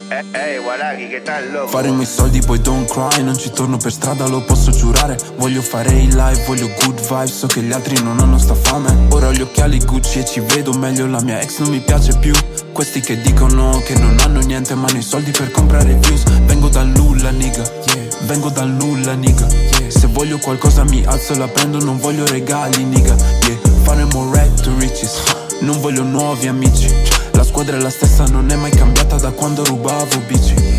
Ehi, Waraghi, che tal loco? Faremo i soldi poi don't cry, non ci torno per strada, lo posso giurare. Voglio fare i live, voglio good vibes, so che gli altri non hanno sta fame. Ora ho gli occhiali Gucci e ci vedo meglio, la mia ex non mi piace più. Questi che dicono che non hanno niente ma hanno i soldi per comprare views. Vengo dal nulla, nigga, vengo dal nulla, nigga. Se voglio qualcosa mi alzo e la prendo, non voglio regali, nigga. Faremo rap to riches, non voglio nuovi amici. La squadra è la stessa, non è mai cambiata da quando rubavo bici.